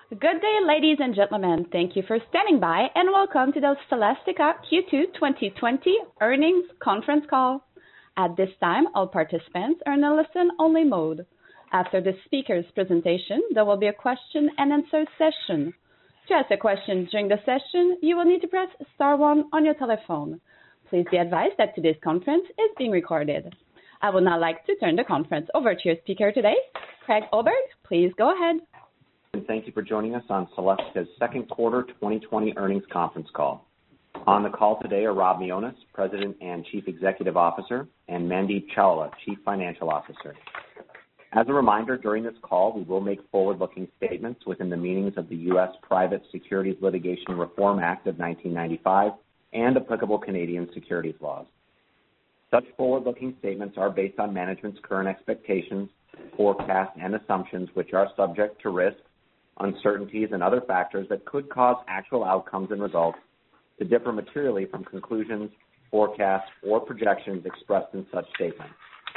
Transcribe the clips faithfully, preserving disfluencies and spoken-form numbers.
Good day, ladies and gentlemen. Thank you for standing by, and welcome to the Celestica Q two twenty twenty earnings conference call. At this time, all participants are in a listen-only mode. After the speaker's presentation, there will be a question and answer session. To ask a question during the session, you will need to press star one on your telephone. Please be advised that today's conference is being recorded. I would now like to turn the conference over to your speaker today, Craig Oberg. Please go ahead. And thank you for joining us on Celestica's second quarter twenty twenty earnings conference call. On the call today are Rob Mionis, President and Chief Executive Officer, and Mandeep Chawla, Chief Financial Officer. As a reminder, during this call, we will make forward-looking statements within the meanings of the U S Private Securities Litigation Reform Act of nineteen ninety-five and applicable Canadian securities laws. Such forward-looking statements are based on management's current expectations, forecasts, and assumptions, which are subject to risks, uncertainties, and other factors that could cause actual outcomes and results to differ materially from conclusions, forecasts, or projections expressed in such statements.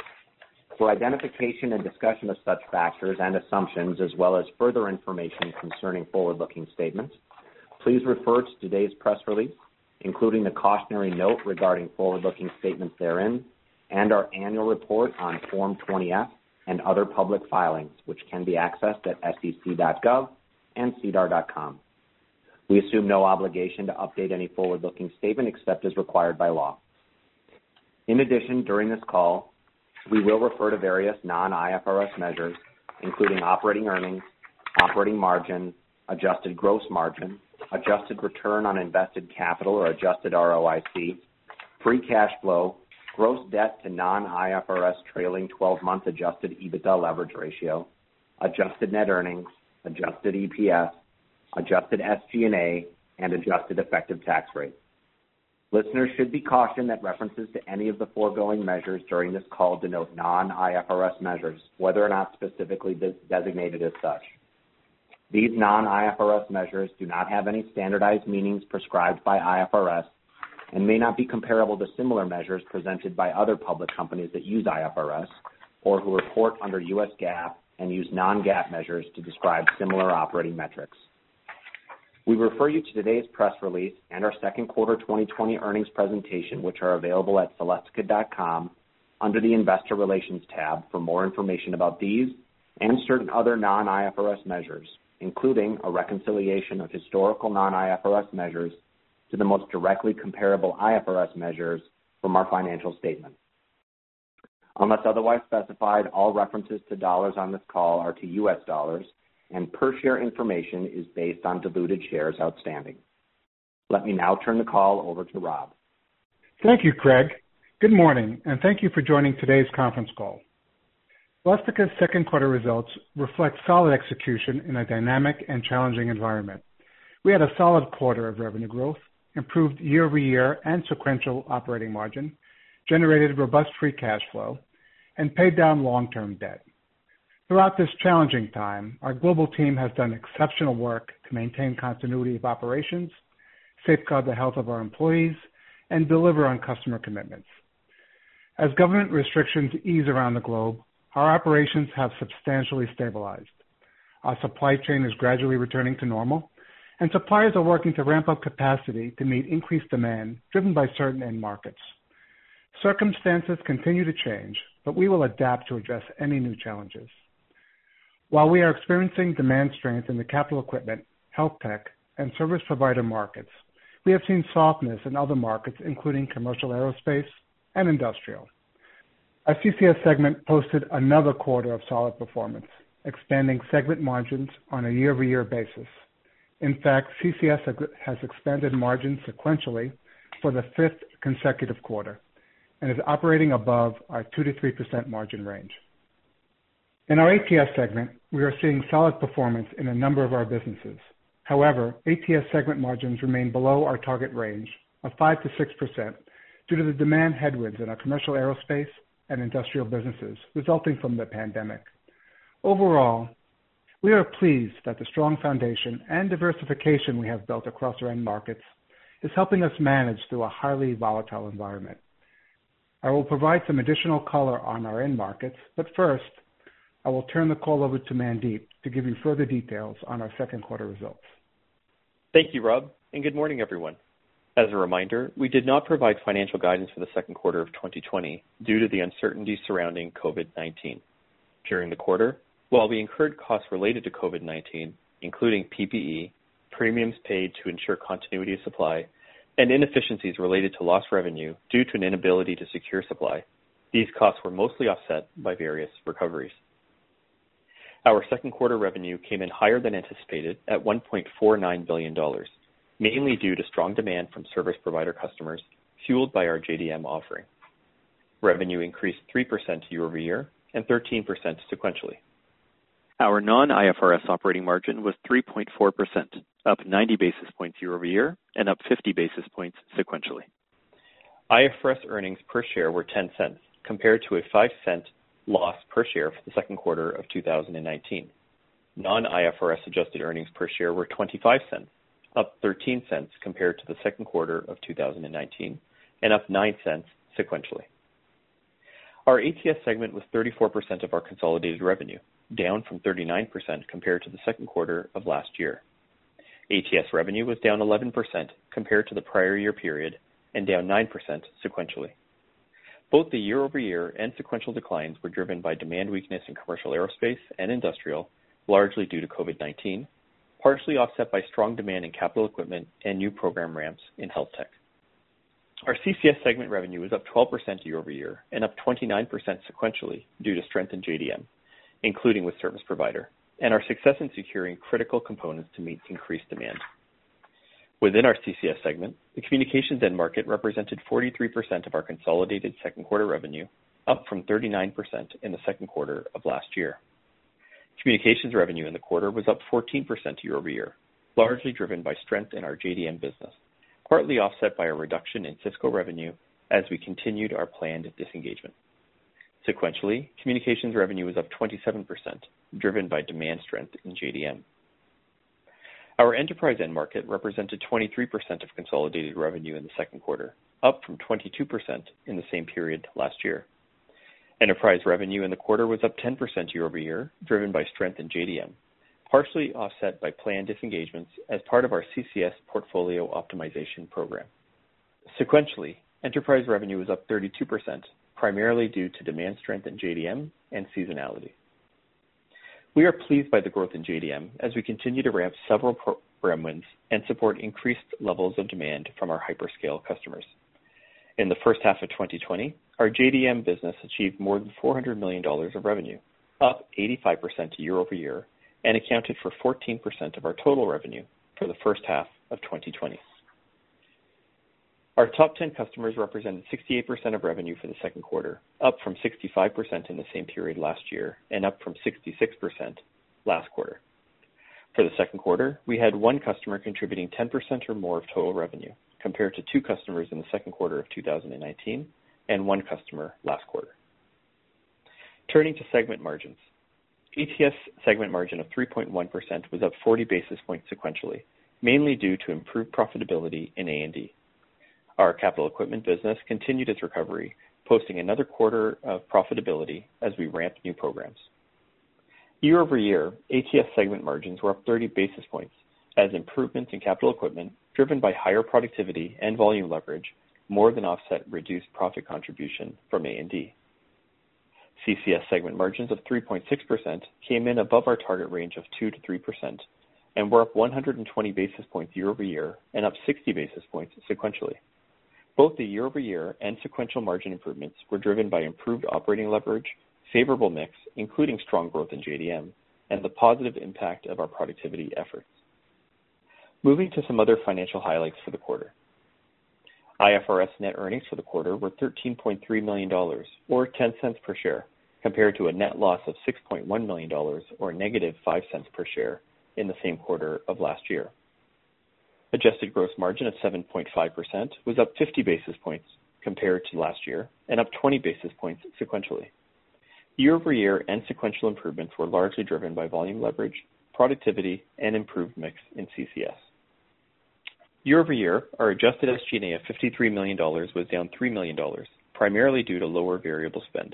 For identification and discussion of such factors and assumptions, as well as further information concerning forward-looking statements, please refer to today's press release, including the cautionary note regarding forward-looking statements therein, and our annual report on Form twenty F and other public filings, which can be accessed at S E C dot gov and S E D A R dot com. We assume no obligation to update any forward-looking statement except as required by law. In addition, during this call, we will refer to various non-I F R S measures, including operating earnings, operating margin, adjusted gross margin, adjusted return on invested capital or adjusted R O I C, free cash flow, gross debt to non-I F R S trailing twelve-month adjusted EBITDA leverage ratio, adjusted net earnings, adjusted E P S, adjusted S G and A, and adjusted effective tax rate. Listeners should be cautioned that references to any of the foregoing measures during this call denote non-I F R S measures, whether or not specifically de- designated as such. These non-I F R S measures do not have any standardized meanings prescribed by I F R S and may not be comparable to similar measures presented by other public companies that use I F R S or who report under U S GAAP and use non-GAAP measures to describe similar operating metrics. We refer you to today's press release and our second quarter twenty twenty earnings presentation, which are available at Celestica dot com under the Investor Relations tab for more information about these and certain other non-I F R S measures, including a reconciliation of historical non-I F R S measures to the most directly comparable I F R S measures from our financial statement. Unless otherwise specified, all references to dollars on this call are to U S dollars, and per share information is based on diluted shares outstanding. Let me now turn the call over to Rob. Thank you, Craig. Good morning, and thank you for joining today's conference call. Celestica's second quarter results reflect solid execution in a dynamic and challenging environment. We had a solid quarter of revenue growth, improved year-over-year and sequential operating margin, generated robust free cash flow, and paid down long-term debt. Throughout this challenging time, our global team has done exceptional work to maintain continuity of operations, safeguard the health of our employees, and deliver on customer commitments. As government restrictions ease around the globe, our operations have substantially stabilized. Our supply chain is gradually returning to normal, and suppliers are working to ramp up capacity to meet increased demand driven by certain end markets. Circumstances continue to change, but we will adapt to address any new challenges. While we are experiencing demand strength in the capital equipment, health tech, and service provider markets, we have seen softness in other markets, including commercial aerospace and industrial. Our C C S segment posted another quarter of solid performance, expanding segment margins on a year-over-year basis. In fact, C C S has expanded margins sequentially for the fifth consecutive quarter and is operating above our two to three percent margin range. In our A T S segment, we are seeing solid performance in a number of our businesses. However, A T S segment margins remain below our target range of five to six percent due to the demand headwinds in our commercial aerospace and industrial businesses resulting from the pandemic. Overall, we are pleased that the strong foundation and diversification we have built across our end markets is helping us manage through a highly volatile environment. I will provide some additional color on our end markets, but first, I will turn the call over to Mandeep to give you further details on our second quarter results. Thank you, Rob, and good morning, everyone. As a reminder, we did not provide financial guidance for the second quarter of twenty twenty due to the uncertainty surrounding COVID nineteen. During the quarter, while we incurred costs related to COVID nineteen, including P P E, premiums paid to ensure continuity of supply, and inefficiencies related to lost revenue due to an inability to secure supply, these costs were mostly offset by various recoveries. Our second quarter revenue came in higher than anticipated at one point four nine billion dollars, mainly due to strong demand from service provider customers, fueled by our J D M offering. Revenue increased three percent year over year and thirteen percent sequentially. Our non-I F R S operating margin was three point four percent, up ninety basis points year over year and up fifty basis points sequentially. I F R S earnings per share were ten cents, compared to a five cent loss per share for the second quarter of two thousand nineteen. Non-I F R S adjusted earnings per share were twenty-five cents, up thirteen cents compared to the second quarter of two thousand nineteen, and up nine cents sequentially. Our A T S segment was thirty-four percent of our consolidated revenue, down from thirty-nine percent compared to the second quarter of last year. A T S revenue was down eleven percent compared to the prior year period and down nine percent sequentially. Both the year-over-year and sequential declines were driven by demand weakness in commercial aerospace and industrial, largely due to COVID nineteen, partially offset by strong demand in capital equipment and new program ramps in health tech. Our C C S segment revenue was up twelve percent year-over-year and up twenty-nine percent sequentially due to strength in J D M, including with service provider, and our success in securing critical components to meet increased demand. Within our C C S segment, the communications end market represented forty-three percent of our consolidated second quarter revenue, up from thirty-nine percent in the second quarter of last year. Communications revenue in the quarter was up fourteen percent year-over-year, largely driven by strength in our J D M business, partly offset by a reduction in Cisco revenue as we continued our planned disengagement. Sequentially, communications revenue was up twenty-seven percent, driven by demand strength in J D M. Our enterprise end market represented twenty-three percent of consolidated revenue in the second quarter, up from twenty-two percent in the same period last year. Enterprise revenue in the quarter was up ten percent year-over-year, driven by strength in J D M, partially offset by planned disengagements as part of our C C S portfolio optimization program. Sequentially, enterprise revenue was up thirty-two percent, primarily due to demand strength in J D M and seasonality. We are pleased by the growth in J D M as we continue to ramp several program wins and support increased levels of demand from our hyperscale customers. In the first half of twenty twenty, our J D M business achieved more than four hundred million dollars of revenue, up eighty-five percent year over year, and accounted for fourteen percent of our total revenue for the first half of twenty twenty. Our top ten customers represented sixty-eight percent of revenue for the second quarter, up from sixty-five percent in the same period last year and up from sixty-six percent last quarter. For the second quarter, we had one customer contributing ten percent or more of total revenue, compared to two customers in the second quarter of two thousand nineteen and one customer last quarter. Turning to segment margins. A T S segment margin of three point one percent was up forty basis points sequentially, mainly due to improved profitability in A and D. Our capital equipment business continued its recovery, posting another quarter of profitability as we ramped new programs. Year over year, A T S segment margins were up thirty basis points as improvements in capital equipment, driven by higher productivity and volume leverage, more than offset reduced profit contribution from A and D. C C S segment margins of three point six percent came in above our target range of two to three percent and were up one hundred twenty basis points year over year and up sixty basis points sequentially. Both the year-over-year and sequential margin improvements were driven by improved operating leverage, favorable mix, including strong growth in J D M, and the positive impact of our productivity efforts. Moving to some other financial highlights for the quarter. I F R S net earnings for the quarter were thirteen point three million dollars, or ten cents per share, compared to a net loss of six point one million dollars, or negative five cents per share, in the same quarter of last year. Adjusted gross margin of seven point five percent was up fifty basis points compared to last year and up twenty basis points sequentially. Year-over-year and sequential improvements were largely driven by volume leverage, productivity, and improved mix in C C S. Year-over-year, our adjusted S G and A of fifty-three million dollars was down three million dollars, primarily due to lower variable spend,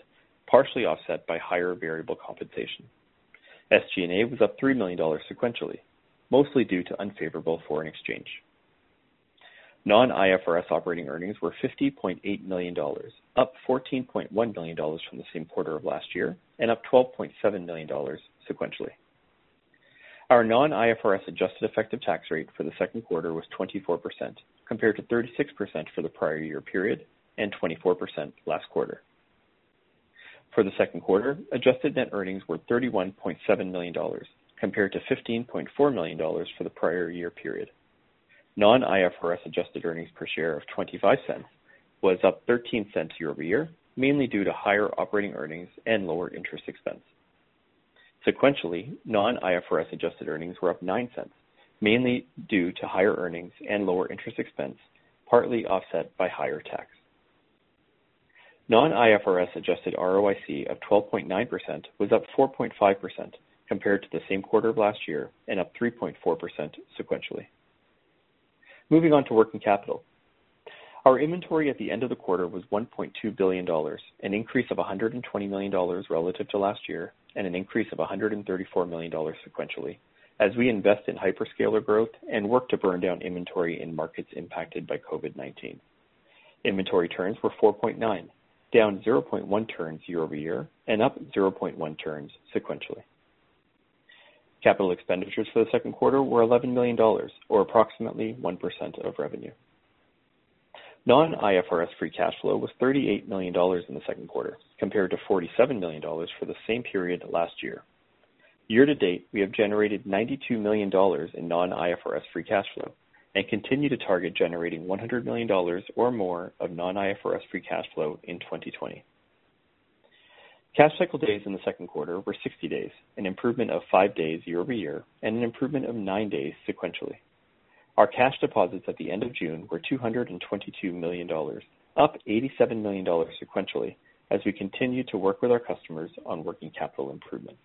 partially offset by higher variable compensation. S G and A was up three million dollars sequentially, mostly due to unfavorable foreign exchange. Non-I F R S operating earnings were fifty point eight million dollars, up fourteen point one million dollars from the same quarter of last year, and up twelve point seven million dollars sequentially. Our non-I F R S adjusted effective tax rate for the second quarter was twenty-four percent, compared to thirty-six percent for the prior year period and twenty-four percent last quarter. For the second quarter, adjusted net earnings were thirty-one point seven million dollars, compared to fifteen point four million dollars for the prior year period. Non-I F R S adjusted earnings per share of twenty-five cents was up thirteen cents year over year, mainly due to higher operating earnings and lower interest expense. Sequentially, non-I F R S adjusted earnings were up nine cents, mainly due to higher earnings and lower interest expense, partly offset by higher tax. Non-I F R S adjusted R O I C of twelve point nine percent was up four point five percent compared to the same quarter of last year and up three point four percent sequentially. Moving on to working capital. Our inventory at the end of the quarter was one point two billion dollars, an increase of one hundred twenty million dollars relative to last year, and an increase of one hundred thirty-four million dollars sequentially, as we invest in hyperscaler growth and work to burn down inventory in markets impacted by COVID nineteen. Inventory turns were four point nine, down zero point one turns year over year, and up zero point one turns sequentially. Capital expenditures for the second quarter were eleven million dollars, or approximately one percent of revenue. Non-I F R S free cash flow was thirty-eight million dollars in the second quarter, compared to forty-seven million dollars for the same period last year. Year to date, we have generated ninety-two million dollars in non-I F R S free cash flow and continue to target generating one hundred million dollars or more of non-I F R S free cash flow in twenty twenty. Cash cycle days in the second quarter were sixty days, an improvement of five days year over year, and an improvement of nine days sequentially. Our cash deposits at the end of June were two hundred twenty-two million dollars, up eighty-seven million dollars sequentially, as we continue to work with our customers on working capital improvements.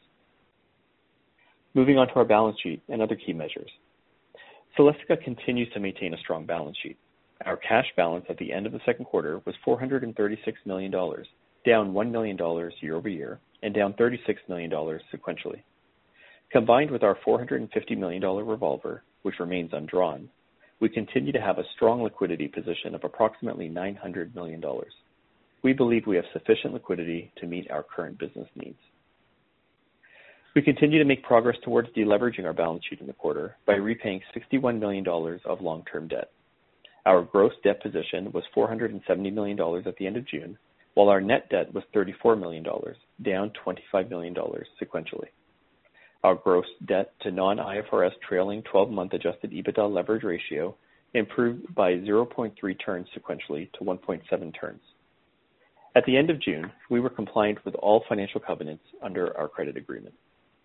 Moving on to our balance sheet and other key measures. Celestica continues to maintain a strong balance sheet. Our cash balance at the end of the second quarter was four hundred thirty-six million dollars, down one million dollars year over year, and down thirty-six million dollars sequentially. Combined with our four hundred fifty million dollars revolver, which remains undrawn, we continue to have a strong liquidity position of approximately nine hundred million dollars. We believe we have sufficient liquidity to meet our current business needs. We continue to make progress towards deleveraging our balance sheet in the quarter by repaying sixty-one million dollars of long-term debt. Our gross debt position was four hundred seventy million dollars at the end of June, while our net debt was thirty-four million dollars, down twenty-five million dollars sequentially. Our gross debt to non-I F R S trailing twelve-month adjusted EBITDA leverage ratio improved by zero point three turns sequentially to one point seven turns. At the end of June, we were compliant with all financial covenants under our credit agreement.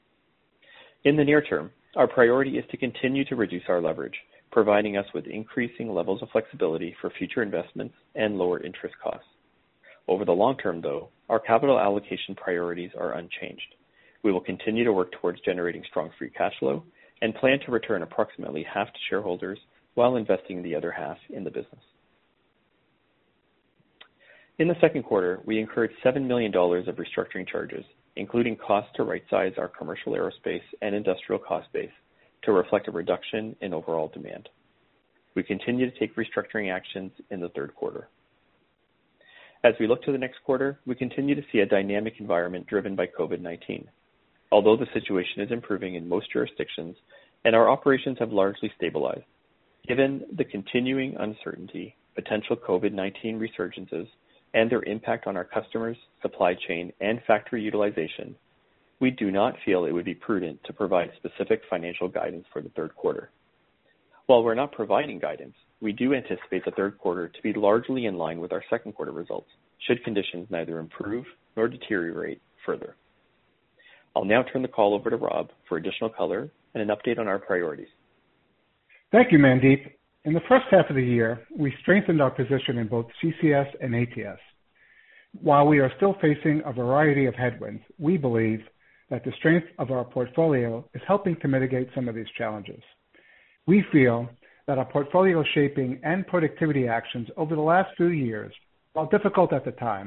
In the near term, our priority is to continue to reduce our leverage, providing us with increasing levels of flexibility for future investments and lower interest costs. Over the long term, though, our capital allocation priorities are unchanged. We will continue to work towards generating strong free cash flow and plan to return approximately half to shareholders while investing the other half in the business. In the second quarter, we incurred seven million dollars of restructuring charges, including costs to right-size our commercial aerospace and industrial cost base to reflect a reduction in overall demand. We continue to take restructuring actions in the third quarter. As we look to the next quarter, we continue to see a dynamic environment driven by COVID nineteen. Although the situation is improving in most jurisdictions and our operations have largely stabilized, given the continuing uncertainty, potential COVID nineteen resurgences, and their impact on our customers, supply chain, and factory utilization, we do not feel it would be prudent to provide specific financial guidance for the third quarter. While we're not providing guidance, we do anticipate the third quarter to be largely in line with our second quarter results, should conditions neither improve nor deteriorate further. I'll now turn the call over to Rob for additional color and an update on our priorities. Thank you, Mandeep. In the first half of the year, we strengthened our position in both C C S and A T S. While we are still facing a variety of headwinds, we believe that the strength of our portfolio is helping to mitigate some of these challenges. We feel that our portfolio shaping and productivity actions over the last few years, while difficult at the time,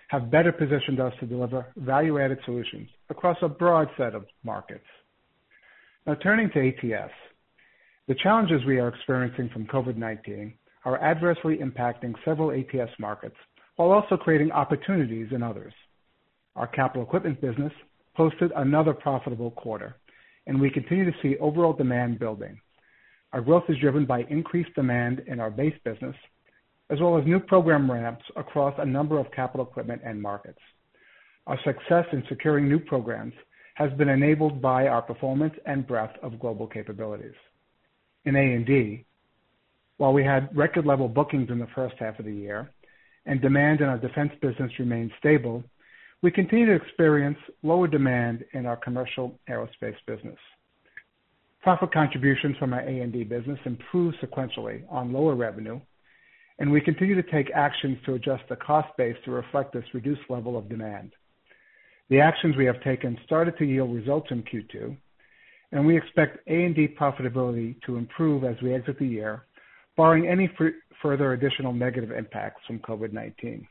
have better positioned us to deliver value-added solutions across a broad set of markets. Now turning to A T S, the challenges we are experiencing from COVID nineteen are adversely impacting several A T S markets while also creating opportunities in others. Our capital equipment business posted another profitable quarter, and we continue to see overall demand building. Our growth is driven by increased demand in our base business, as well as new program ramps across a number of capital equipment end markets. Our success in securing new programs has been enabled by our performance and breadth of global capabilities. In A and D, while we had record level bookings in the first half of the year and demand in our defense business remained stable, we continue to experience lower demand in our commercial aerospace business. Profit contributions from our A and D business improved sequentially on lower revenue, and we continue to take actions to adjust the cost base to reflect this reduced level of demand. The actions we have taken started to yield results in Q two, and we expect A and D profitability to improve as we exit the year, barring any f- further additional negative impacts from COVID nineteen.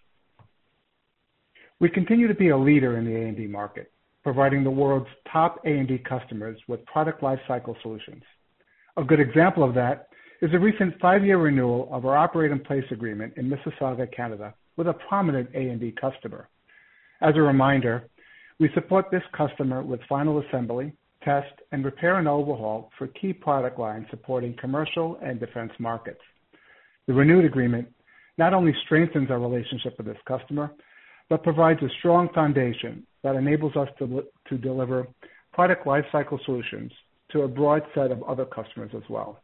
We continue to be a leader in the A and D market, providing the world's top A and D customers with product lifecycle solutions. A good example of that is a recent five-year renewal of our operate-in-place agreement in Mississauga, Canada, with a prominent A and D customer. As a reminder, we support this customer with final assembly, test, and repair and overhaul for key product lines supporting commercial and defense markets. The renewed agreement not only strengthens our relationship with this customer, but provides a strong foundation that enables us to, to deliver product lifecycle solutions to a broad set of other customers as well.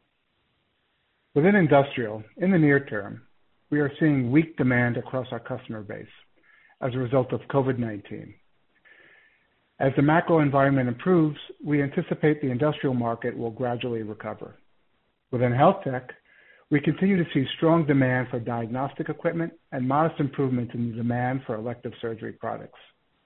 Within industrial, in the near term, we are seeing weak demand across our customer base as a result of COVID nineteen. As the macro environment improves, we anticipate the industrial market will gradually recover. Within health tech, we continue to see strong demand for diagnostic equipment and modest improvement in the demand for elective surgery products.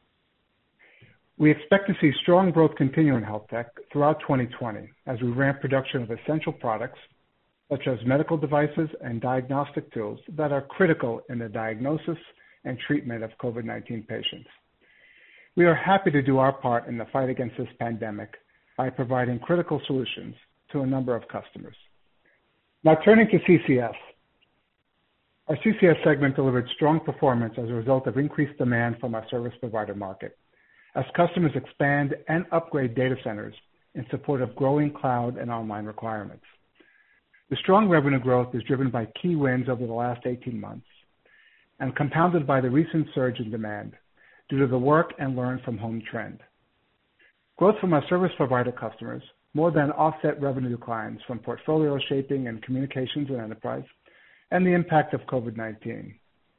We expect to see strong growth continue in health tech throughout twenty twenty as we ramp production of essential products such as medical devices and diagnostic tools that are critical in the diagnosis and treatment of COVID nineteen patients. We are happy to do our part in the fight against this pandemic by providing critical solutions to a number of customers. Now turning to C C S. Our C C S segment delivered strong performance as a result of increased demand from our service provider market, as customers expand and upgrade data centers in support of growing cloud and online requirements. The strong revenue growth is driven by key wins over the last eighteen months and compounded by the recent surge in demand due to the work and learn from home trend. Growth from our service provider customers more than offset revenue declines from portfolio shaping and communications and enterprise and the impact of COVID nineteen.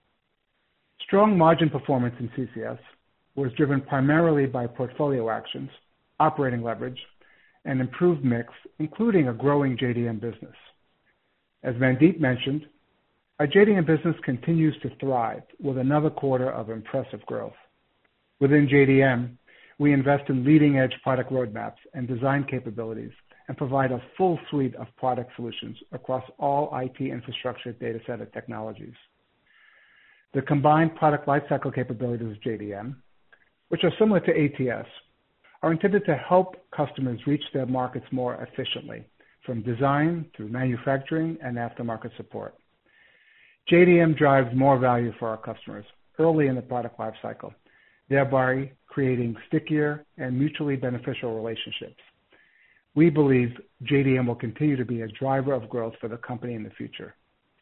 Strong margin performance in C C S was driven primarily by portfolio actions, operating leverage, and improved mix, including a growing J D M business. As Mandeep mentioned, our J D M business continues to thrive with another quarter of impressive growth. Within J D M, we invest in leading-edge product roadmaps and design capabilities and provide a full suite of product solutions across all I T infrastructure data center technologies. The combined product lifecycle capabilities of J D M, which are similar to A T S, are intended to help customers reach their markets more efficiently, from design through manufacturing and aftermarket support. J D M drives more value for our customers early in the product lifecycle, thereby creating stickier and mutually beneficial relationships. We believe J D M will continue to be a driver of growth for the company in the future.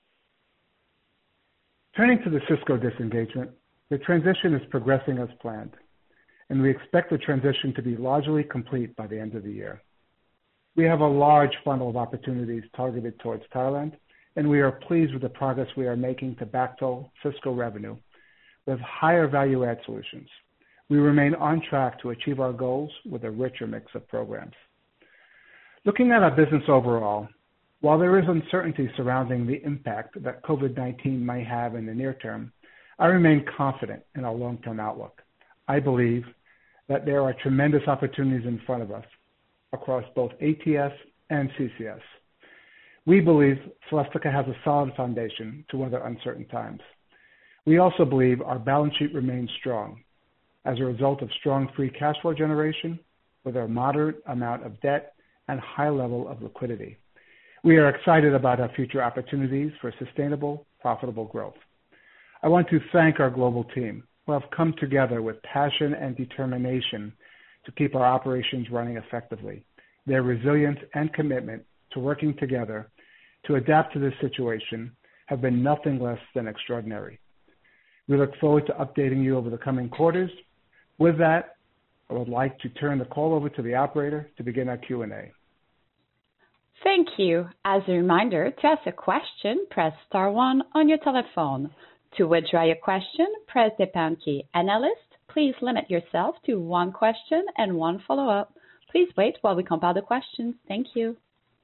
Turning to the Cisco disengagement, the transition is progressing as planned, and we expect the transition to be largely complete by the end of the year. We have a large funnel of opportunities targeted towards Thailand, and we are pleased with the progress we are making to backfill Cisco revenue with higher value-add solutions. We remain on track to achieve our goals with a richer mix of programs. Looking at our business overall, while there is uncertainty surrounding the impact that COVID nineteen may have in the near term, I remain confident in our long-term outlook. I believe that there are tremendous opportunities in front of us across both A T S and C C S. We believe Celestica has a solid foundation to weather uncertain times. We also believe our balance sheet remains strong as a result of strong free cash flow generation with our moderate amount of debt and high level of liquidity. We are excited about our future opportunities for sustainable, profitable growth. I want to thank our global team who have come together with passion and determination to keep our operations running effectively. Their resilience and commitment to working together to adapt to this situation have been nothing less than extraordinary. We look forward to updating you over the coming quarters. With that, I would like to turn the call over to the operator to begin our Q and A. Thank you. As a reminder, to ask a question, press star one on your telephone. To withdraw your question, press the pound key. Analysts, please limit yourself to one question and one follow-up. Please wait while we compile the questions. Thank you.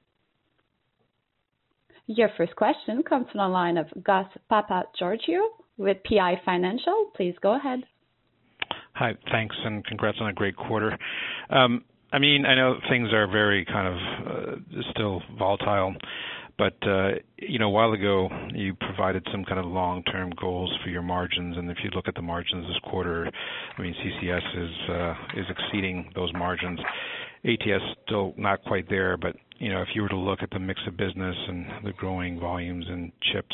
Your first question comes from the line of Gus Papageorgiou with P I Financial. Please go ahead. Hi, thanks, and congrats on a great quarter. Um, I mean, I know things are very kind of uh, still volatile, but, uh, you know, a while ago you provided some kind of long-term goals for your margins, and if you look at the margins this quarter, I mean, C C S is uh, is exceeding those margins. A T S still not quite there, but, you know, if you were to look at the mix of business and the growing volumes in chips,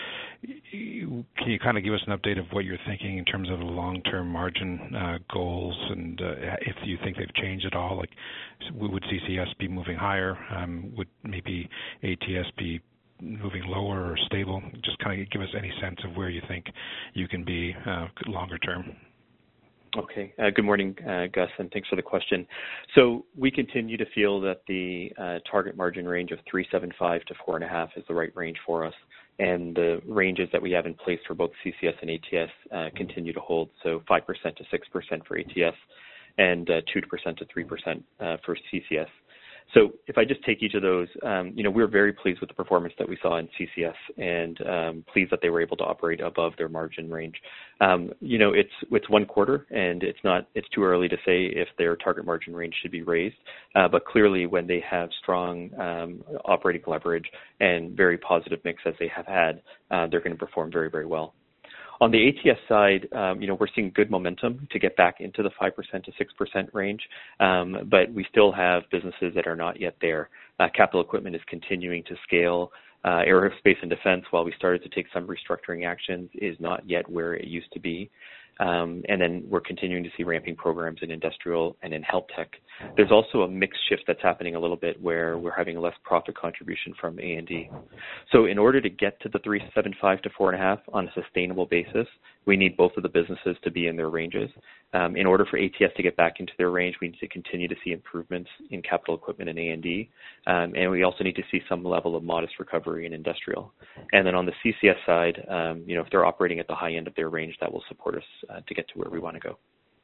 can you kind of give us an update of what you're thinking in terms of the long-term margin uh, goals, and uh, if you think they've changed at all? Like, would C C S be moving higher? Um, would maybe A T S be moving lower or stable? Just kind of give us any sense of where you think you can be uh, longer term. Okay. Uh, good morning, uh, Gus, and thanks for the question. So we continue to feel that the uh, target margin range of three point seven five to four point five is the right range for us, and the ranges that we have in place for both C C S and A T S uh, continue to hold, so five percent to six percent for A T S and uh, two percent to three percent uh, for C C S. So if I just take each of those, um, you know, we're very pleased with the performance that we saw in C C S, and um, pleased that they were able to operate above their margin range. Um, you know, it's it's one quarter, and it's not it's too early to say if their target margin range should be raised. Uh, but clearly, when they have strong um, operating leverage and very positive mix as they have had, uh, they're going to perform very, very well. On the A T S side, um, you know, we're seeing good momentum to get back into the five percent to six percent range, um, but we still have businesses that are not yet there. Uh, capital equipment is continuing to scale. Uh, aerospace and defense, while we started to take some restructuring actions, is not yet where it used to be. Um, and then we're continuing to see ramping programs in industrial and in health tech. There's also a mix shift that's happening a little bit where we're having less profit contribution from A and D. So in order to get to the three point seven five to four point five on a sustainable basis, we need both of the businesses to be in their ranges. Um, in order for A T S to get back into their range, we need to continue to see improvements in capital equipment and A and D. Um, and we also need to see some level of modest recovery in industrial. And then on the C C S side, um, you know, if they're operating at the high end of their range, that will support us uh, to get to where we want to go.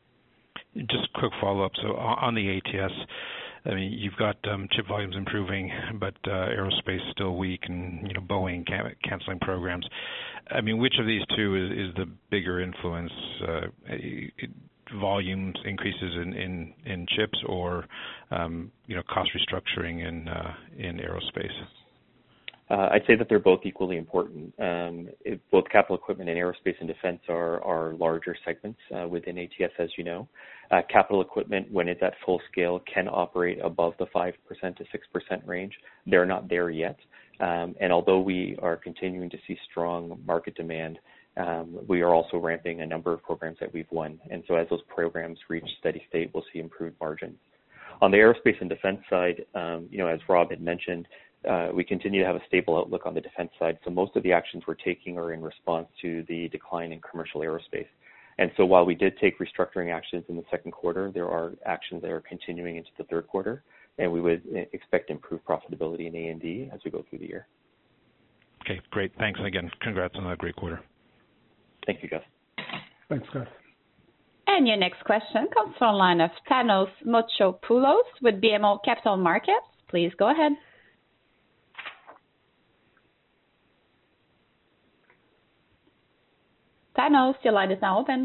Just a quick follow-up. So on the A T S, I mean, you've got um, chip volumes improving, but uh, aerospace still weak, and you know, Boeing can- canceling programs. I mean, which of these two is, is the bigger influence? Uh, it, volumes increases in, in, in chips, or um, you know, cost restructuring in uh, in aerospace? Uh, I'd say that they're both equally important. Um, it, both capital equipment and aerospace and defense are, are larger segments uh, within A T S, as you know. Uh, capital equipment, when it's at full scale, can operate above the five percent to six percent range. They're not there yet. Um, and although we are continuing to see strong market demand, um, we are also ramping a number of programs that we've won. And so as those programs reach steady state, we'll see improved margins. On the aerospace and defense side, um, you know, as Rob had mentioned, Uh, we continue to have a stable outlook on the defense side. So most of the actions we're taking are in response to the decline in commercial aerospace. And so while we did take restructuring actions in the second quarter, there are actions that are continuing into the third quarter, and we would expect improved profitability in A and D as we go through the year. Okay, great. Thanks. And again, congrats on a great quarter. Thank you, Gus. Thanks, Gus. And your next question comes from the line of Thanos Moschopoulos with B M O Capital Markets. Please go ahead. Thanos, your line is now open.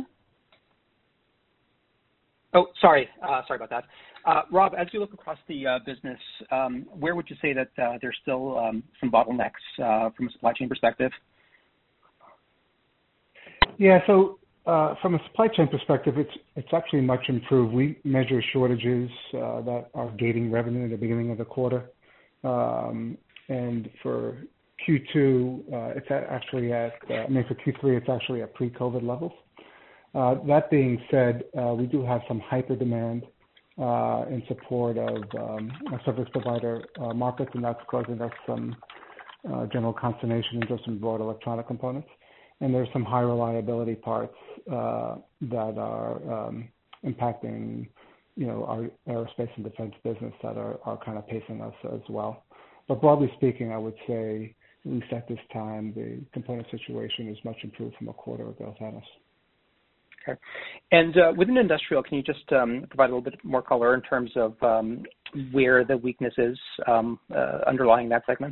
Oh, sorry. Uh, sorry about that. Uh, Rob, as you look across the uh, business, um, where would you say that uh, there's still um, some bottlenecks uh, from a supply chain perspective? Yeah, so uh, from a supply chain perspective, it's it's actually much improved. We measure shortages uh, that are gating revenue in the beginning of the quarter, um, and for Q two, uh, it's at actually at uh, I mean for Q three, it's actually at pre-COVID levels. Uh, that being said, uh, we do have some hyper demand uh, in support of um, our service provider uh, markets, and that's causing us some uh, general consternation in just some broad electronic components. And there's some high reliability parts uh, that are um, impacting, you know, our aerospace and defense business that are, are kind of pacing us as well. But broadly speaking, I would say, at least at this time, the component situation is much improved from a quarter ago, Thanos. Okay. And uh, within industrial, can you just um, provide a little bit more color in terms of um, where the weakness is um, uh, underlying that segment?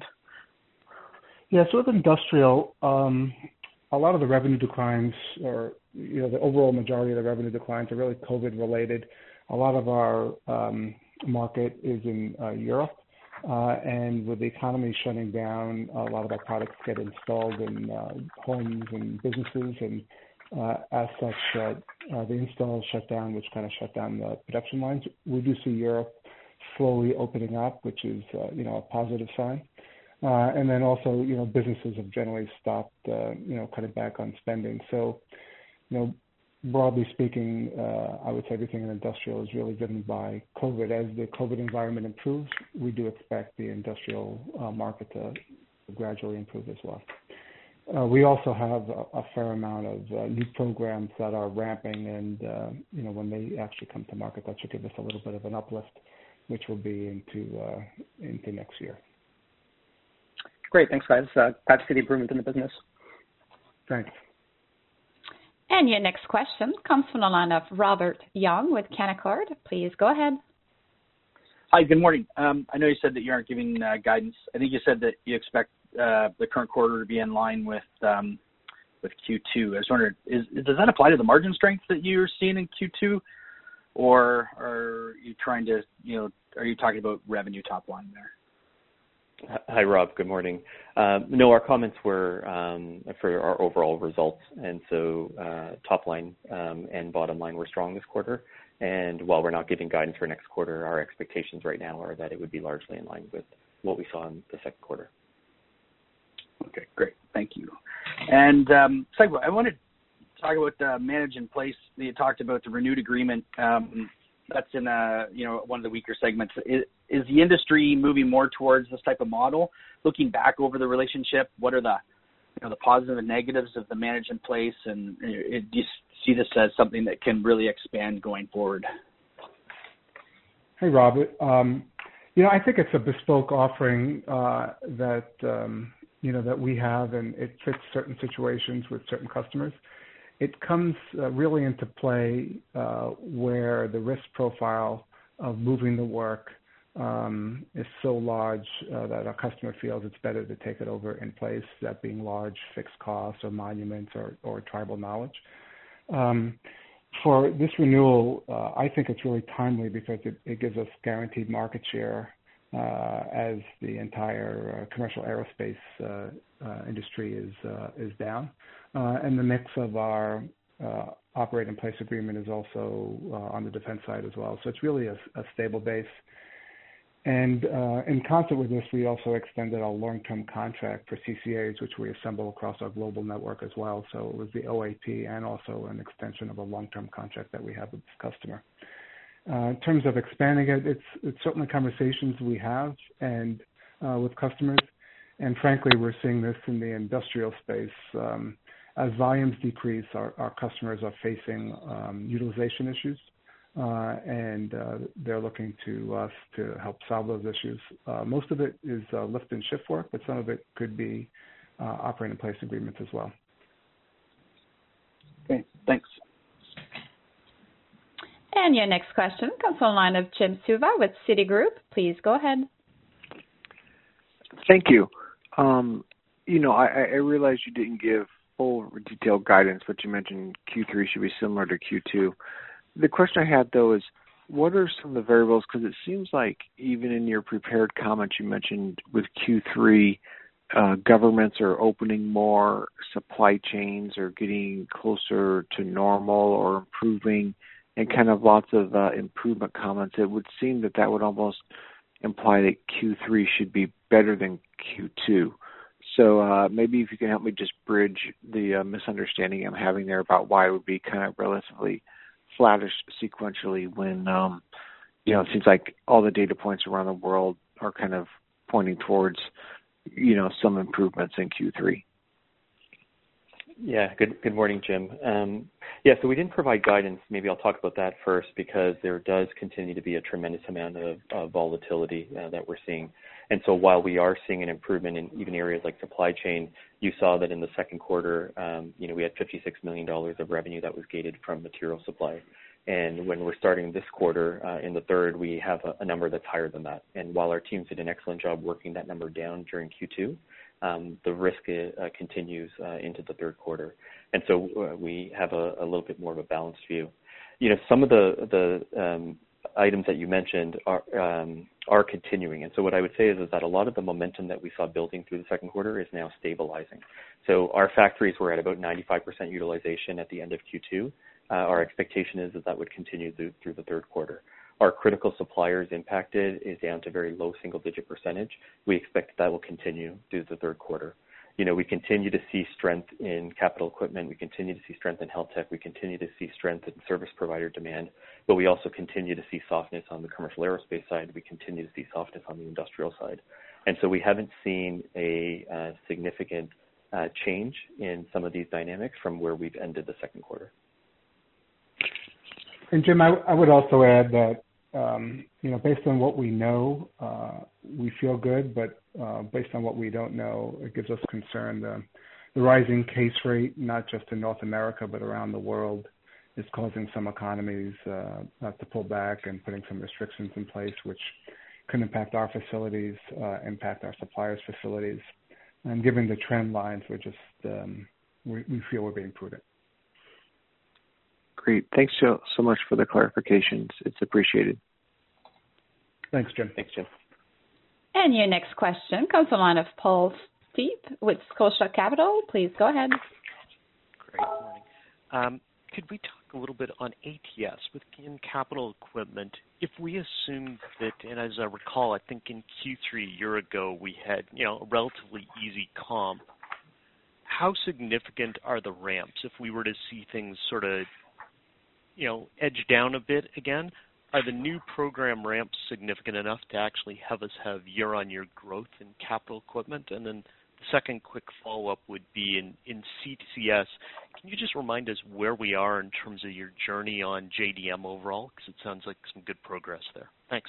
Yeah, so with industrial, um, a lot of the revenue declines, or you know, the overall majority of the revenue declines are really COVID related. A lot of our um, market is in uh, Europe, uh, and with the economy shutting down, a lot of our products get installed in uh, homes and businesses, and uh, as such, uh, uh, the installs shut down, which kind of shut down the production lines. We do see Europe slowly opening up, which is uh, you know, a positive sign. Uh, and then also, you know, businesses have generally stopped, uh, you know, cutting back on spending. So, you know, broadly speaking, uh, I would say everything in industrial is really driven by COVID. As the COVID environment improves, we do expect the industrial uh, market to gradually improve as well. Uh, we also have a, a fair amount of uh, new programs that are ramping, and, uh, you know, when they actually come to market, that should give us a little bit of an uplift, which will be into uh, into next year. Great. Thanks, guys. Uh, glad to see the improvement in the business. Thanks. And your next question comes from the line of Robert Young with Canaccord. Please go ahead. Hi, good morning. Um, I know you said that you aren't giving uh, guidance. I think you said that you expect uh, the current quarter to be in line with um, with Q two. I was wondering, is, does that apply to the margin strength that you're seeing in Q two, or are you trying to, you know, are you talking about revenue top line there? Hi, Rob. Good morning. Um, no, our comments were um, for our overall results, and so uh, top line um, and bottom line were strong this quarter. And while we're not giving guidance for next quarter, our expectations right now are that it would be largely in line with what we saw in the second quarter. Okay, great. Thank you. And um, second, I wanted to talk about uh, Manage in Place. You talked about the renewed agreement. Um, that's in uh, you know, one of the weaker segments. Is, is the industry moving more towards this type of model? Looking back over the relationship, what are the, you know, the positive and negatives of the Manage in Place, and it, do you see this as something that can really expand going forward? Hey, Robert. Um, you know, I think it's a bespoke offering uh, that um, you know that we have, and it fits certain situations with certain customers. It comes uh, really into play uh, where the risk profile of moving the work um, is so large uh, that our customer feels it's better to take it over in place, that being large fixed costs or monuments or, or tribal knowledge. Um, for this renewal, uh, I think it's really timely because it, it gives us guaranteed market share uh, as the entire uh, commercial aerospace uh, uh, industry is uh, is down. Uh, and the mix of our uh, operate in place agreement is also uh, on the defense side as well. So it's really a, a stable base. And uh, in concert with this, we also extended our long-term contract for C C As, which we assemble across our global network as well. So it was the O A P and also an extension of a long-term contract that we have with this customer. Uh, in terms of expanding it, it's, it's certainly conversations we have and uh, with customers. And frankly, we're seeing this in the industrial space. Um, As volumes decrease, our, our customers are facing um, utilization issues, uh, and uh, they're looking to us to help solve those issues. Uh, most of it is uh, lift and shift work, but some of it could be uh, operate in place agreements as well. Okay, thanks. And your next question comes from the line of Jim Suva with Citigroup. Please go ahead. Thank you. Um, you know, I, I realize you didn't give full detailed guidance, but you mentioned Q three should be similar to Q two. The question I had, though, is what are some of the variables? Because it seems like even in your prepared comments, you mentioned with Q three, uh, governments are opening more, supply chains are getting closer to normal or improving, and kind of lots of uh, improvement comments, it would seem that that would almost imply that Q three should be better than Q two. So uh, maybe if you can help me just bridge the uh, misunderstanding I'm having there about why it would be kind of relatively flattish sequentially when, um, you know, it seems like all the data points around the world are kind of pointing towards, you know, some improvements in Q three. Yeah, good good morning, Jim. Um, yeah, so we didn't provide guidance. Maybe I'll talk about that first because there does continue to be a tremendous amount of uh, volatility uh, that we're seeing. And so while we are seeing an improvement in even areas like supply chain, you saw that in the second quarter, um, you know, we had fifty-six million dollars of revenue that was gated from material supply. And when we're starting this quarter, uh, in the third, we have a, a number that's higher than that. And while our teams did an excellent job working that number down during Q two, um, the risk uh, continues uh, into the third quarter. And so uh, we have a, a little bit more of a balanced view. You know, some of the, the um, items that you mentioned are um, are continuing. And so what I would say is, is that a lot of the momentum that we saw building through the second quarter is now stabilizing. So our factories were at about ninety-five percent utilization at the end of Q two. Uh, our expectation is that that would continue through, through the third quarter. Our critical suppliers impacted is down to very low single-digit percentage. We expect that will continue through the third quarter. You know, we continue to see strength in capital equipment. We continue to see strength in health tech. We continue to see strength in service provider demand. But we also continue to see softness on the commercial aerospace side. We continue to see softness on the industrial side. And so we haven't seen a uh, significant uh, change in some of these dynamics from where we've ended the second quarter. And Jim, I, I would also add that, um, you know, based on what we know, uh, we feel good, but uh, based on what we don't know, it gives us concern. The, the rising case rate, not just in North America, but around the world, is causing some economies uh, not to pull back and putting some restrictions in place, which can impact our facilities, uh, impact our suppliers' facilities. And given the trend lines, we're just, um, we, we feel we're being prudent. Great. Thanks so, so much for the clarifications. It's appreciated. Thanks, Jim. Thanks, Jim. And your next question comes from the line of Paul Steep with Scotia Capital. Please go ahead. Great morning. Um, could we talk a little bit on A T S within capital equipment? If we assume that, and as I recall, I think in Q three a year ago we had, you know, a relatively easy comp. How significant are the ramps if we were to see things sort of, you know, edge down a bit again? Are the new program ramps significant enough to actually have us have year-on-year growth in capital equipment? And then the second quick follow-up would be in, in C C S. Can you just remind us where we are in terms of your journey on J D M overall? Because it sounds like some good progress there. Thanks.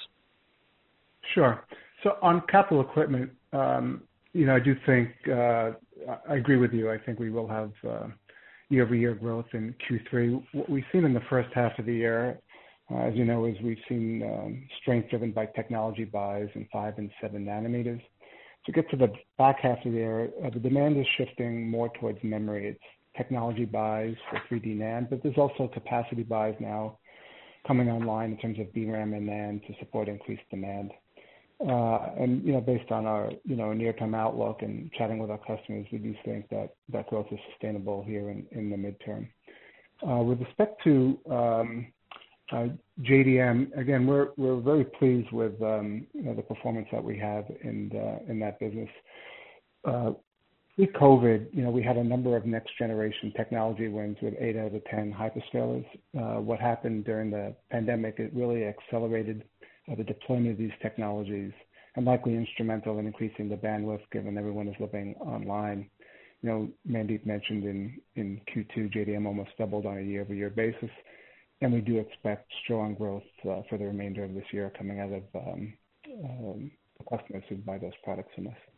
Sure. So on capital equipment, um, you know, I do think, uh, I agree with you. I think we will have uh, year-over-year growth in Q three. What we've seen in the first half of the year, uh, as you know, is we've seen um, strength driven by technology buys in five and seven nanometers. To get to the back half of the year, uh, the demand is shifting more towards memory. It's technology buys for three D NAND, but there's also capacity buys now coming online in terms of D RAM and NAND to support increased demand. Uh, and, you know, based on our, you know, near-term outlook and chatting with our customers, we do think that that growth is sustainable here in, in the midterm. Uh, with respect to um, uh, J D M, again, we're we're very pleased with um, you know, the performance that we have in the, in that business. Uh, with COVID, you know, we had a number of next-generation technology wins with eight out of the ten hyperscalers. Uh, what happened during the pandemic, it really accelerated Uh, the deployment of these technologies and likely instrumental in increasing the bandwidth given everyone is living online. You know, Mandeep mentioned in, in Q two, J D M almost doubled on a year-over-year basis, and we do expect strong growth uh, for the remainder of this year coming out of um, um, the customers who buy those products from us.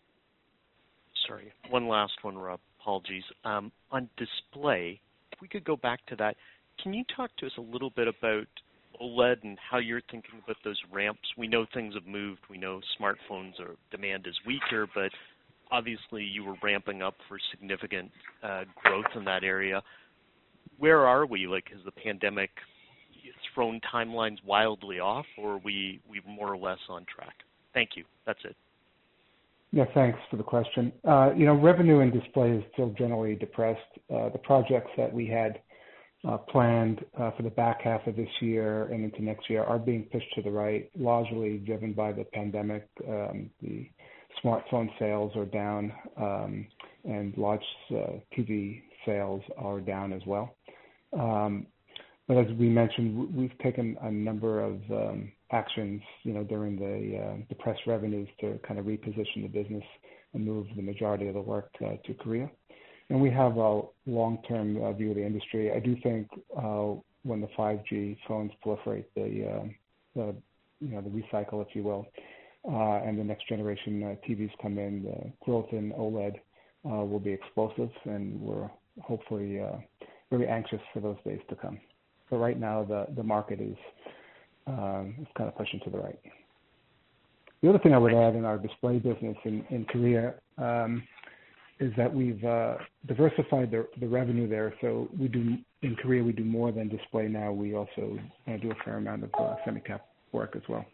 Sorry, one last one, Rob. Apologies. Um, on display, if we could go back to that, can you talk to us a little bit about OLED and how you're thinking about those ramps? We know things have moved. We know smartphones or demand is weaker, but obviously you were ramping up for significant uh, growth in that area. Where are we? Like, has the pandemic thrown timelines wildly off, or are we we more or less on track? Thank you. That's it. Yeah, thanks for the question. Uh, you know, revenue in display is still generally depressed. Uh, the projects that we had uh, planned uh, for the back half of this year and into next year are being pushed to the right, largely driven by the pandemic. Um, the smartphone sales are down, um, and large uh, T V sales are down as well. Um, but as we mentioned, we've taken a number of um, actions, you know, during the uh, depressed revenues to kind of reposition the business and move the majority of the work uh, to Korea. And we have a long-term uh, view of the industry. I do think uh, when the five G phones proliferate, the, uh, the you know the recycle, if you will, uh, and the next generation uh, T Vs come in, the growth in OLED uh, will be explosive, and we're hopefully uh, very anxious for those days to come. But right now, the the market is um, is kind of pushing to the right. The other thing I would add in our display business in in Korea. Um, is that we've uh, diversified the, the revenue there. So we do, in Korea, we do more than display now. We also uh, do a fair amount of uh, semi-cap work as well.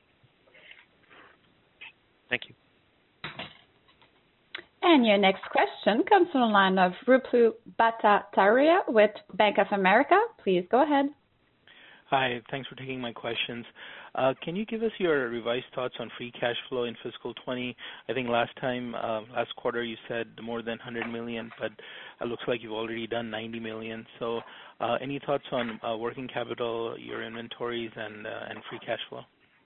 Thank you. And your next question comes from the line of Ruplu Bhattacharya with Bank of America. Please go ahead. Hi, thanks for taking my questions. Uh, can you give us your revised thoughts on free cash flow in fiscal twenty? I think last time, uh, last quarter, you said more than one hundred million, but it looks like you've already done ninety million. So uh, any thoughts on uh, working capital, your inventories, and, uh, and free cash flow?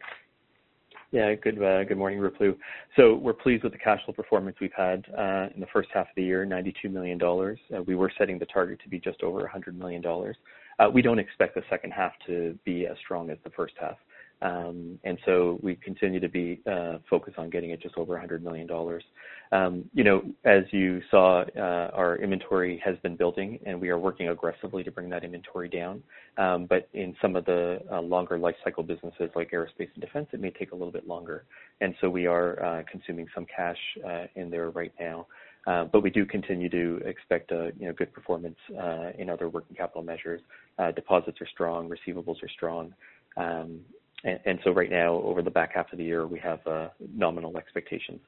Yeah, good uh, good morning, Ruplu. So we're pleased with the cash flow performance we've had uh, in the first half of the year, ninety-two million dollars. Uh, we were setting the target to be just over one hundred million dollars. Uh, we don't expect the second half to be as strong as the first half. Um, and so we continue to be uh, focused on getting it just over one hundred million dollars. Um, you know, as you saw, uh, our inventory has been building, and we are working aggressively to bring that inventory down. Um, but in some of the uh, longer life cycle businesses like aerospace and defense, it may take a little bit longer. And so we are uh, consuming some cash uh, in there right now. Uh, but we do continue to expect a you know, good performance uh, in other working capital measures. Uh, deposits are strong, receivables are strong. Um, and, and so right now, over the back half of the year, we have uh, nominal expectations.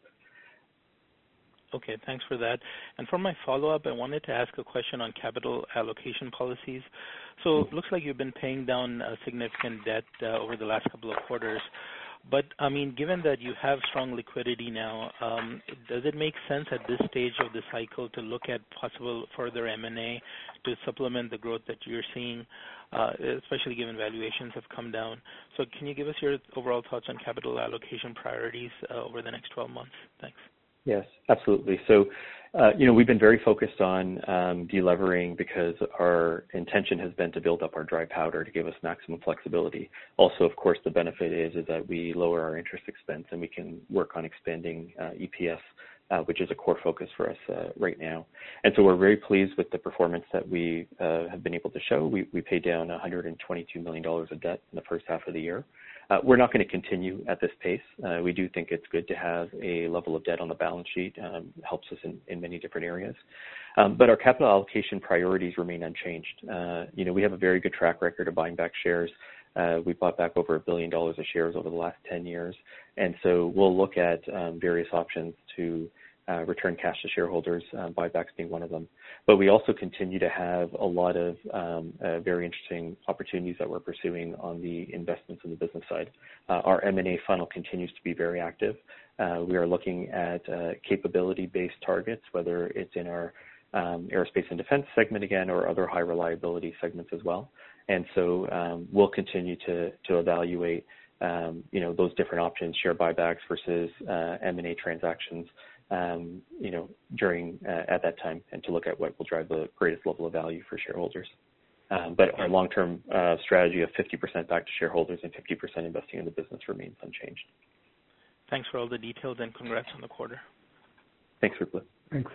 Okay, thanks for that. And for my follow-up, I wanted to ask a question on capital allocation policies. So it looks like you've been paying down uh, significant debt uh, over the last couple of quarters. But, I mean, given that you have strong liquidity now, um, does it make sense at this stage of the cycle to look at possible further M and A to supplement the growth that you're seeing, uh, especially given valuations have come down? So can you give us your overall thoughts on capital allocation priorities uh, over the next twelve months? Thanks. Yes, absolutely. So, uh, you know, we've been very focused on um, delevering because our intention has been to build up our dry powder to give us maximum flexibility. Also, of course, the benefit is, is that we lower our interest expense and we can work on expanding uh, E P S, uh, which is a core focus for us uh, right now. And so we're very pleased with the performance that we uh, have been able to show. We, we paid down one hundred twenty-two million dollars of debt in the first half of the year. Uh, we're not going to continue at this pace. Uh, we do think it's good to have a level of debt on the balance sheet. Um, helps us in, in many different areas. Um, but our capital allocation priorities remain unchanged. Uh, you know, we have a very good track record of buying back shares. Uh, we bought back over a billion dollars of shares over the last ten years. And so we'll look at um, various options to Uh, return cash to shareholders, uh, buybacks being one of them. But we also continue to have a lot of um, uh, very interesting opportunities that we're pursuing on the investments in the business side. Uh, our M and A funnel continues to be very active. Uh, we are looking at uh, capability-based targets, whether it's in our um, aerospace and defense segment again or other high reliability segments as well. And so um, we'll continue to, to evaluate um, you know, those different options, share buybacks versus uh, M and A transactions, Um, you know, during uh, at that time, and to look at what will drive the greatest level of value for shareholders. Um, but our long-term uh, strategy of fifty percent back to shareholders and fifty percent investing in the business remains unchanged. Thanks for all the details and congrats on the quarter. Thanks, Ruplu. Thanks.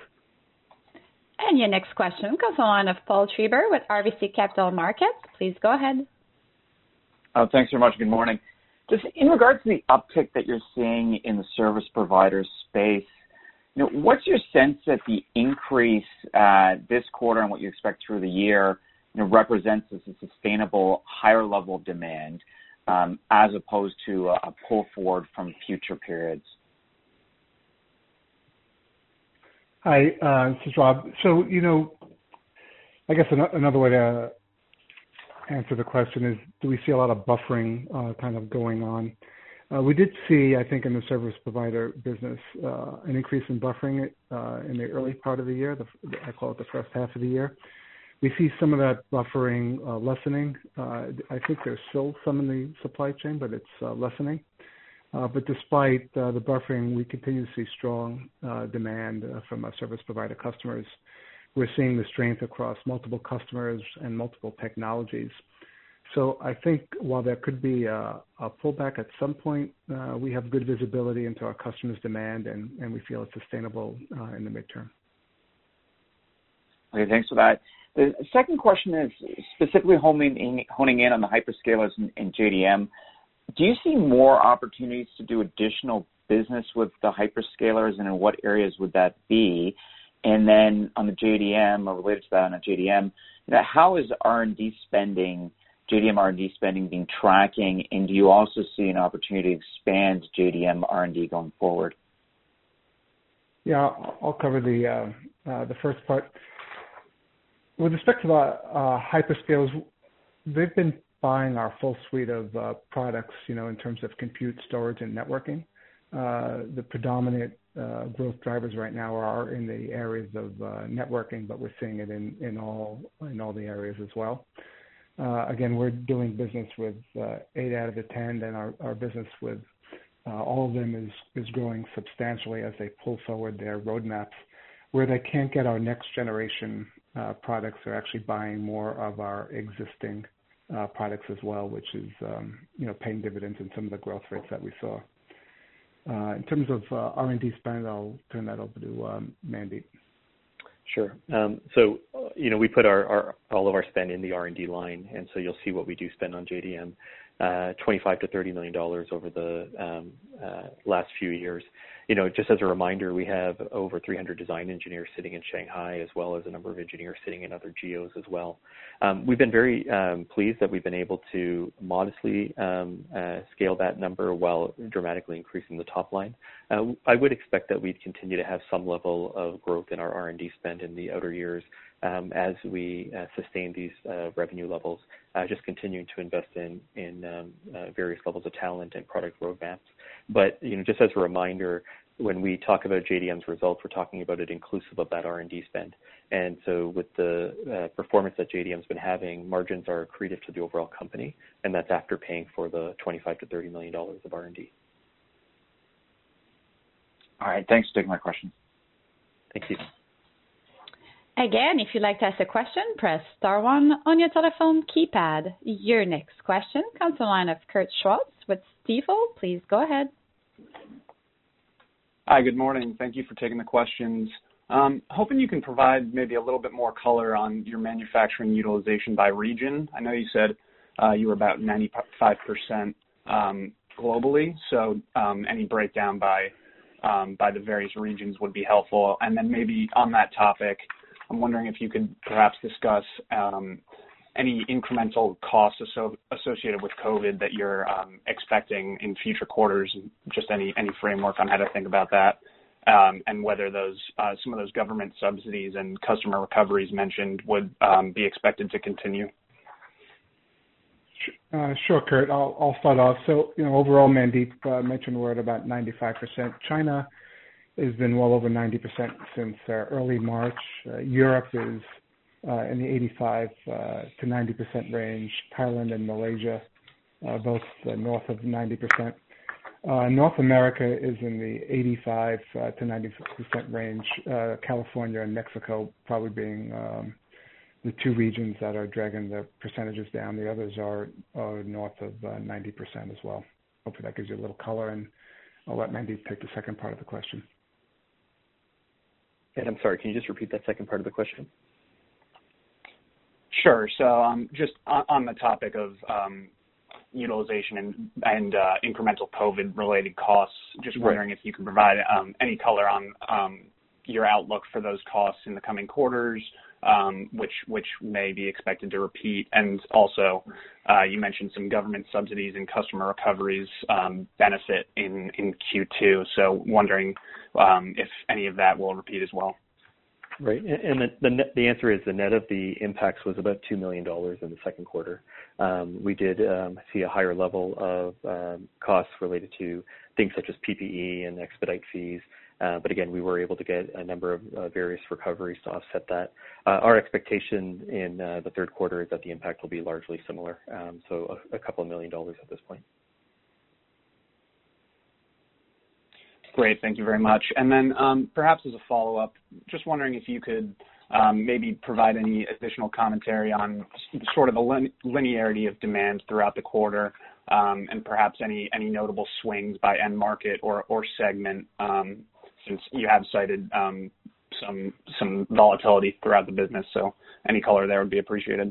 And your next question comes on the line of Paul Treiber with R B C Capital Markets. Please go ahead. Uh, thanks very much. Good morning. Just in regards to the uptick that you're seeing in the service provider space, you know, what's your sense that the increase uh, this quarter and what you expect through the year, you know, represents as a sustainable higher level of demand um, as opposed to a, a pull forward from future periods? Hi, uh, this is Rob. So, you know, I guess an- another way to answer the question is, do we see a lot of buffering uh, kind of going on? Uh, we did see, I think, in the service provider business, uh, an increase in buffering uh, in the early part of the year. The, I call it the first half of the year. We see some of that buffering uh, lessening. Uh, I think there's still some in the supply chain, but it's uh, lessening. Uh, but despite uh, the buffering, we continue to see strong uh, demand uh, from our service provider customers. We're seeing the strength across multiple customers and multiple technologies. So I think while there could be a, a pullback at some point, uh, we have good visibility into our customers' demand, and, and we feel it's sustainable uh, in the midterm. Okay, thanks for that. The second question is specifically honing in, honing in on the hyperscalers and, and J D M. Do you see more opportunities to do additional business with the hyperscalers, and in what areas would that be? And then on the J D M, or related to that on the J D M, you know, how is R and D spending, J D M R and D spending being tracking, and do you also see an opportunity to expand J D M R and D going forward? Yeah, I'll cover the uh, uh, the first part. With respect to the uh, hyperscalers, they've been buying our full suite of uh, products, you know, in terms of compute, storage, and networking. Uh, the predominant uh, growth drivers right now are in the areas of uh, networking, but we're seeing it in, in all in all the areas as well. Uh, again, we're doing business with uh, eight out of the ten, and our, our business with uh, all of them is, is growing substantially as they pull forward their roadmaps. Where they can't get our next generation uh, products, they're actually buying more of our existing uh, products as well, which is um, you know paying dividends in some of the growth rates that we saw. Uh, in terms of uh, R and D spend, I'll turn that over to um, Mandeep. Sure. Um, so, uh, you know, we put our, our all of our spend in the R and D line, and so you'll see what we do spend on J D M, uh, twenty-five to thirty million dollars over the um, uh, last few years. You know, just as a reminder, we have over three hundred design engineers sitting in Shanghai, as well as a number of engineers sitting in other geos as well. Um, we've been very um, pleased that we've been able to modestly um, uh, scale that number while dramatically increasing the top line. Uh, I would expect that we'd continue to have some level of growth in our R and D spend in the outer years um, as we uh, sustain these uh, revenue levels, uh, just continuing to invest in, in um, uh, various levels of talent and product roadmaps. But, you know, just as a reminder, when we talk about J D M's results, we're talking about it inclusive of that R and D spend. And so with the uh, performance that J D M's been having, margins are accretive to the overall company, and that's after paying for the twenty-five to thirty million dollars of R and D. All right, thanks for taking my question. Thank you. Again, if you'd like to ask a question, press star one on your telephone keypad. Your next question comes from the line of Kurt Schwartz with Stifel. Please go ahead. Hi, good morning. Thank you for taking the questions. Um, hoping you can provide maybe a little bit more color on your manufacturing utilization by region. I know you said uh, you were about ninety-five percent um, globally, so um, any breakdown by um, by the various regions would be helpful. And then maybe on that topic, I'm wondering if you could perhaps discuss um, any incremental costs asso- associated with COVID that you're um, expecting in future quarters, and just any, any framework on how to think about that, um, and whether those uh, some of those government subsidies and customer recoveries mentioned would um, be expected to continue. Uh, sure, Kurt. I'll, I'll start off. So, you know, overall, Mandeep uh, mentioned we're at about ninety-five percent. China has been well over ninety percent since uh, early March. Uh, Europe is uh, in the eighty-five uh, to ninety percent range. Thailand and Malaysia, uh, both uh, north of ninety percent. Uh, North America is in the eighty-five uh, to ninety percent range. Uh, California and Mexico probably being um, the two regions that are dragging the percentages down. The others are, are north of uh, ninety percent as well. Hopefully that gives you a little color, and I'll let Mandeep take the second part of the question. And I'm sorry, can you just repeat that second part of the question? Sure. So um, just on, on the topic of um, utilization and, and uh, incremental COVID-related costs, just wondering right. if you can provide um, any color on um, your outlook for those costs in the coming quarters, um, which which may be expected to repeat. And also, uh, you mentioned some government subsidies and customer recoveries um, benefit in, in Q two. So wondering um, if any of that will repeat as well. Right. And the the, net, the answer is the net of the impacts was about two million dollars in the second quarter. Um, we did um, see a higher level of um, costs related to things such as P P E and expedite fees. Uh, but again, we were able to get a number of uh, various recoveries to offset that. Uh, our expectation in uh, the third quarter is that the impact will be largely similar, um, so a, a couple of million dollars at this point. Great, thank you very much. And then um, perhaps as a follow-up, just wondering if you could um, maybe provide any additional commentary on sort of the lin- linearity of demand throughout the quarter, um, and perhaps any any notable swings by end market or, or segment, um, since you have cited um, some some volatility throughout the business. So any color there would be appreciated.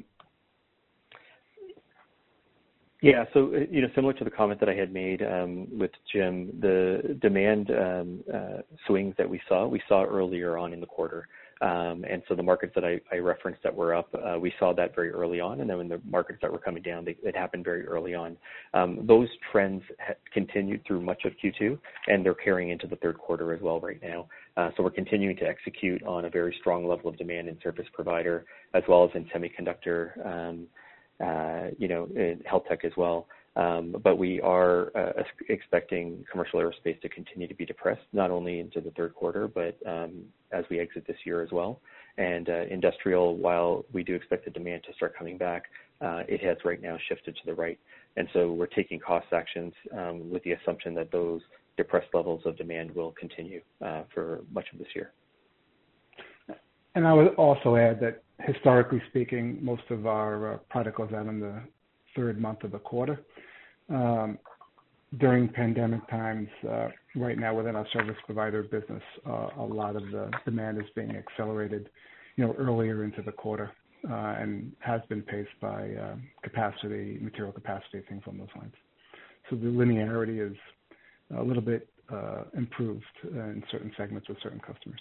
Yeah, so you know, similar to the comment that I had made um, with Jim, the demand um, uh, swings that we saw, we saw earlier on in the quarter. Um, and so the markets that I, I referenced that were up, uh, we saw that very early on. And then when the markets that were coming down, they, it happened very early on. Um, those trends ha- continued through much of Q two, and they're carrying into the third quarter as well right now. Uh, so we're continuing to execute on a very strong level of demand in service provider, as well as in semiconductor, um, uh, you know, in health tech as well. Um, but we are uh, expecting commercial aerospace to continue to be depressed, not only into the third quarter, but um, as we exit this year as well. And uh, industrial, while we do expect the demand to start coming back, uh, it has right now shifted to the right. And so we're taking cost actions um, with the assumption that those depressed levels of demand will continue uh, for much of this year. And I would also add that historically speaking, most of our uh, product goes out in the third month of the quarter. Um, during pandemic times, uh, right now within our service provider business, uh, a lot of the demand is being accelerated, you know, earlier into the quarter, uh, and has been paced by uh, capacity, material capacity, things along those lines. So the linearity is a little bit uh, improved in certain segments with certain customers.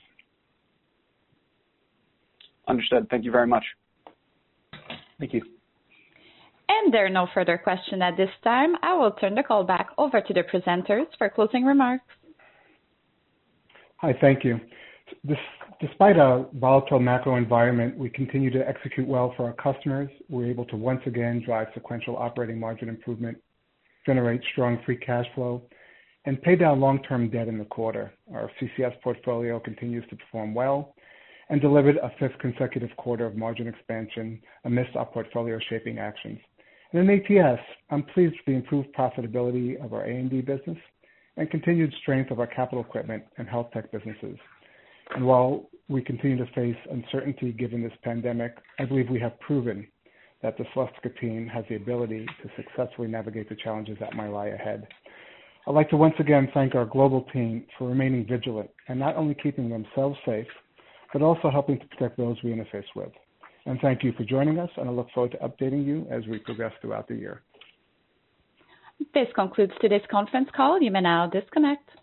Understood. Thank you very much. Thank you. And there are no further questions at this time. I will turn the call back over to the presenters for closing remarks. Hi, thank you. This, despite a volatile macro environment, we continue to execute well for our customers. We're able to once again drive sequential operating margin improvement, generate strong free cash flow, and pay down long-term debt in the quarter. Our C C S portfolio continues to perform well and delivered a fifth consecutive quarter of margin expansion amidst our portfolio shaping actions. And in A T S, I'm pleased with the improved profitability of our A and D business and continued strength of our capital equipment and health tech businesses. And while we continue to face uncertainty given this pandemic, I believe we have proven that the Celestica team has the ability to successfully navigate the challenges that might lie ahead. I'd like to once again thank our global team for remaining vigilant and not only keeping themselves safe, but also helping to protect those we interface with. And thank you for joining us, and I look forward to updating you as we progress throughout the year. This concludes today's conference call. You may now disconnect.